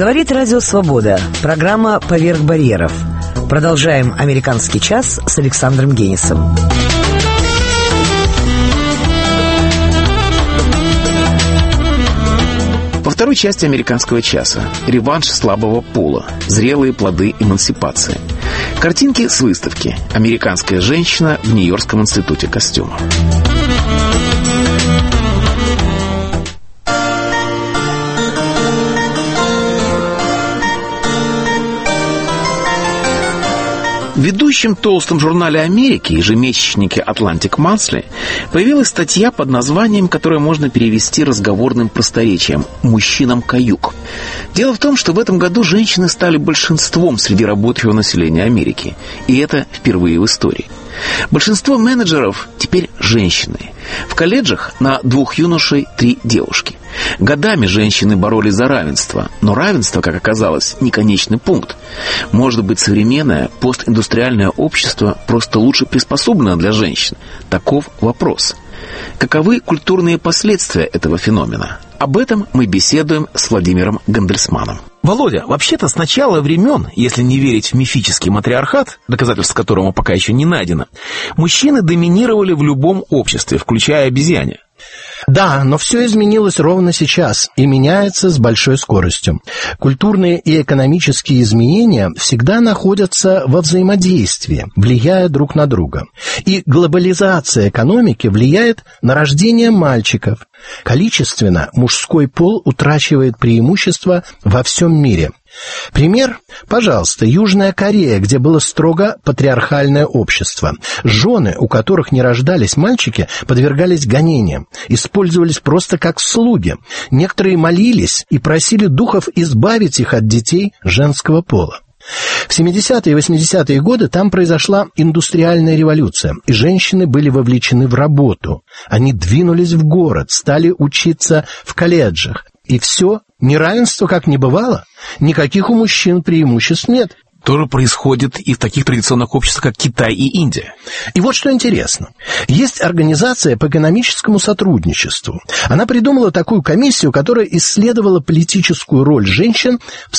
Говорит Радио Свобода. Программа «Поверх барьеров». Продолжаем «Американский час» с Александром Генисом. Во второй части «Американского часа» реванш слабого пола, зрелые плоды эмансипации. Картинки с выставки «Американская женщина в Нью-Йоркском институте костюма». В ведущем толстом журнале Америки, ежемесячнике Atlantic Monthly, появилась статья под названием, которое можно перевести разговорным просторечием «Мужчинам каюк». Дело в том, что в этом году женщины стали большинством среди работающего населения Америки. И это впервые в истории. Большинство менеджеров теперь женщины. В колледжах на 2 юношей 3 девушки. Годами женщины боролись за равенство, но равенство, как оказалось, не конечный пункт. Может быть, современное постиндустриальное общество просто лучше приспособлено для женщин? Таков вопрос. Каковы культурные последствия этого феномена? Об этом мы беседуем с Владимиром Гандельсманом. Володя, вообще-то с начала времен, если не верить в мифический матриархат, доказательств которому пока еще не найдено, мужчины доминировали в любом обществе, включая обезьяне. Да, но все изменилось ровно сейчас и меняется с большой скоростью. Культурные и экономические изменения всегда находятся во взаимодействии, влияя друг на друга. И глобализация экономики влияет на рождение мальчиков. Количественно мужской пол утрачивает преимущество во всем мире. Пример, пожалуйста, Южная Корея, где было строго патриархальное общество. Жены, у которых не рождались мальчики, подвергались гонениям, использовались просто как слуги. Некоторые молились и просили духов избавить их от детей женского пола. В 70-е и 80-е годы там произошла индустриальная революция, и женщины были вовлечены в работу. Они двинулись в город, стали учиться в колледжах. И все, неравенство как не бывало, никаких у мужчин преимуществ нет. Тоже происходит и в таких традиционных обществах, как Китай и Индия. И вот что интересно. Есть организация по экономическому сотрудничеству. Она придумала такую комиссию, которая исследовала политическую роль женщин в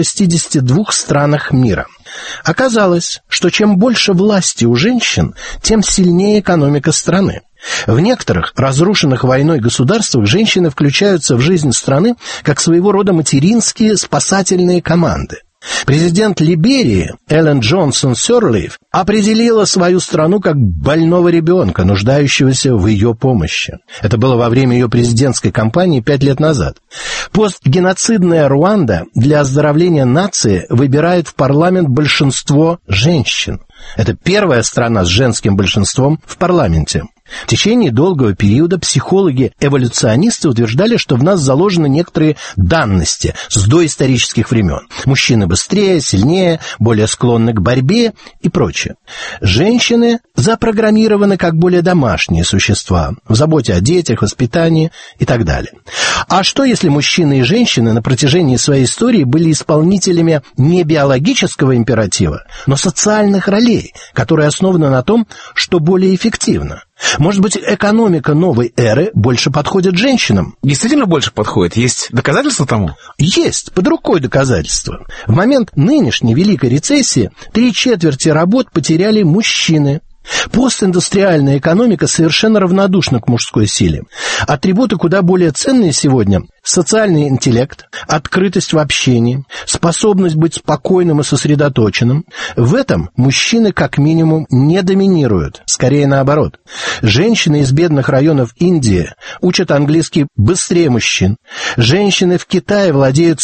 162 странах мира. Оказалось, что чем больше власти у женщин, тем сильнее экономика страны. В некоторых разрушенных войной государствах женщины включаются в жизнь страны как своего рода материнские спасательные команды. Президент Либерии Эллен Джонсон Сирлиф определила свою страну как больного ребенка, нуждающегося в ее помощи. Это было во время ее президентской кампании 5 лет назад. Постгеноцидная Руанда для оздоровления нации выбирает в парламент большинство женщин. Это первая страна с женским большинством в парламенте. В течение долгого периода психологи-эволюционисты утверждали, что в нас заложены некоторые данности с доисторических времен. Мужчины быстрее, сильнее, более склонны к борьбе и прочее. Женщины запрограммированы как более домашние существа, в заботе о детях, воспитании и так далее. А что, если мужчины и женщины на протяжении своей истории были исполнителями не биологического императива, но социальных ролей, которые основаны на том, что более эффективно? Может быть, экономика новой эры больше подходит женщинам? Действительно больше подходит? Есть доказательства тому? Есть, под рукой доказательства. В момент нынешней Великой рецессии 3/4 работ потеряли мужчины. Постиндустриальная экономика совершенно равнодушна к мужской силе. Атрибуты куда более ценные сегодня – социальный интеллект, открытость в общении, способность быть спокойным и сосредоточенным. В этом мужчины как минимум не доминируют, скорее наоборот. Женщины из бедных районов Индии учат английский быстрее мужчин. Женщины в Китае владеют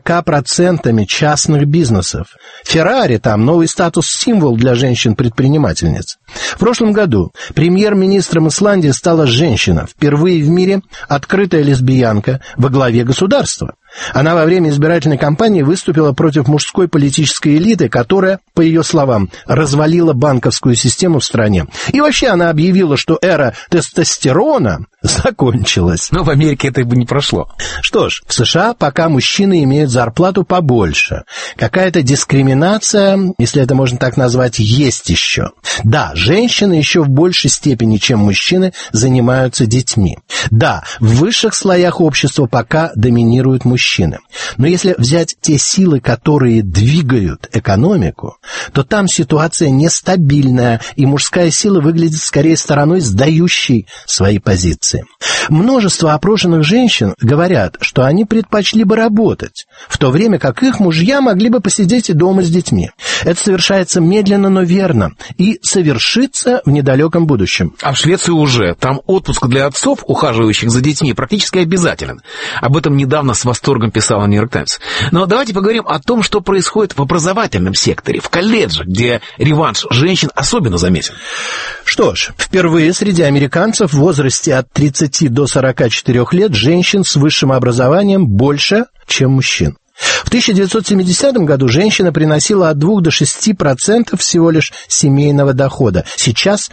40% частных бизнесов. Феррари там новый статус-символ для женщин-предпринимательниц. В прошлом году премьер-министром Исландии стала женщина, впервые в мире открытая лесбиянка во главе государства. Она во время избирательной кампании выступила против мужской политической элиты, которая, по ее словам, развалила банковскую систему в стране. И вообще она объявила, что эра тестостерона закончилась. Но в Америке это бы не прошло. Что ж, в США пока мужчины имеют зарплату побольше. Какая-то дискриминация, если это можно так назвать, есть еще. Да, женщины еще в большей степени, чем мужчины, занимаются детьми. Да, в высших слоях общества пока доминируют мужчины. мужчины. Но если взять те силы, которые двигают экономику, то там ситуация нестабильная, и мужская сила выглядит скорее стороной, сдающей свои позиции. Множество опрошенных женщин говорят, что они предпочли бы работать, в то время как их мужья могли бы посидеть и дома с детьми. Это совершается медленно, но верно, и совершится в недалеком будущем. А в Швеции уже. Там отпуск для отцов, ухаживающих за детьми, практически обязателен. Об этом недавно с восторгом писала «Нью-Йорк Таймс». Но давайте поговорим о том, что происходит в образовательном секторе, в колледжах, где реванш женщин особенно заметен. Что ж, впервые среди американцев в возрасте от 30 до 44 лет женщин с высшим образованием больше, чем мужчин. В 1970 году женщина приносила от 2 до 6% всего лишь семейного дохода. Сейчас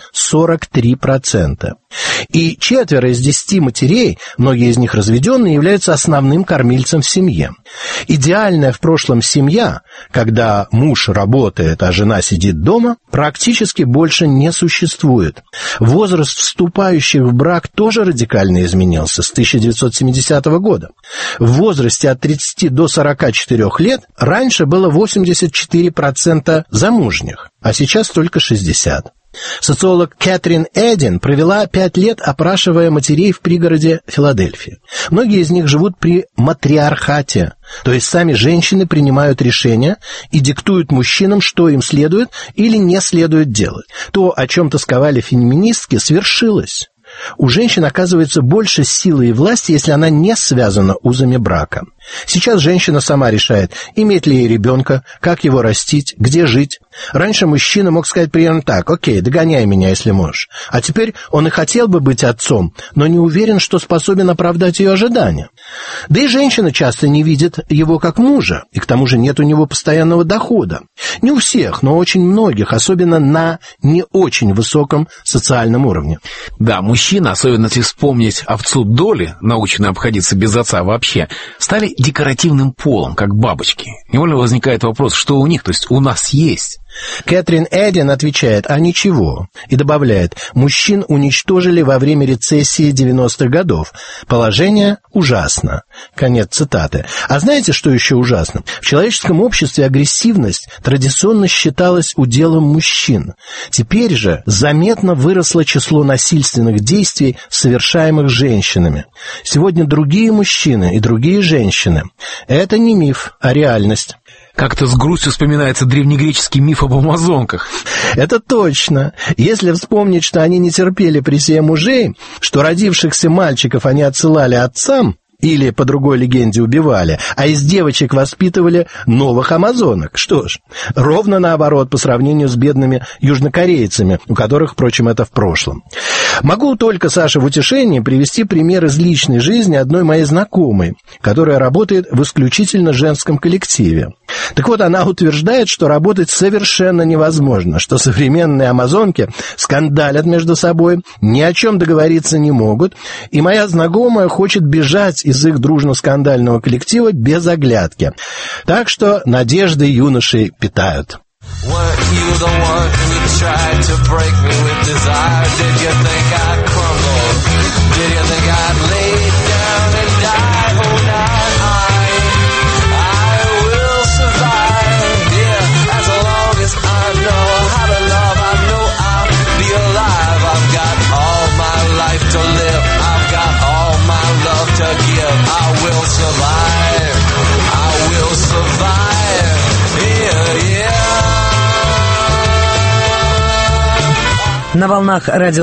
43%. И 4 из 10 матерей, многие из них разведенные, являются основным кормильцем в семье. Идеальная в прошлом семья, когда муж работает, а жена сидит дома, практически больше не существует. Возраст вступающих в брак тоже радикально изменился с 1970 года. В возрасте от 30 до 44 лет раньше было 84% замужних, а сейчас только 60%. Социолог Кэтрин Эдин провела 5 лет, опрашивая матерей в пригороде Филадельфии. Многие из них живут при матриархате, то есть сами женщины принимают решения и диктуют мужчинам, что им следует или не следует делать. То, о чем тосковали феминистки, свершилось. У женщин оказывается больше силы и власти, если она не связана узами брака. Сейчас женщина сама решает, иметь ли ей ребенка, как его растить, где жить. Раньше мужчина мог сказать примерно так: «Окей, догоняй меня, если можешь». А теперь он и хотел бы быть отцом, но не уверен, что способен оправдать ее ожидания. Да и женщина часто не видит его как мужа, и к тому же нет у него постоянного дохода. Не у всех, но очень многих, особенно на не очень высоком социальном уровне. Да, мужчины, особенно если вспомнить овцу Долли, наученную обходиться без отца вообще, стали декоративным полом, как бабочки. Невольно возникает вопрос, что у них, то есть у нас есть. Кэтрин Эдин отвечает: а ничего. И добавляет: мужчин уничтожили во время рецессии 90-х годов. Положение ужасно. Конец цитаты. А знаете, что еще ужасно? В человеческом обществе агрессивность традиционно считалась уделом мужчин. Теперь же заметно выросло число насильственных действий, совершаемых женщинами. Сегодня другие мужчины и другие женщины. Это не миф, а реальность. Как-то с грустью вспоминается древнегреческий миф об амазонках. Это точно. Если вспомнить, что они не терпели при себе мужей, что родившихся мальчиков они отсылали отцам, или, по другой легенде, убивали, а из девочек воспитывали новых амазонок. Что ж, ровно наоборот по сравнению с бедными южнокорейцами, у которых, впрочем, это в прошлом. Могу только, Саша, в утешении привести пример из личной жизни одной моей знакомой, которая работает в исключительно женском коллективе. Так вот, она утверждает, что работать совершенно невозможно, что современные амазонки скандалят между собой, ни о чем договориться не могут, и моя знакомая хочет бежать из их дружно-скандального коллектива без оглядки. Так что надежды юношей питают. На волнах радио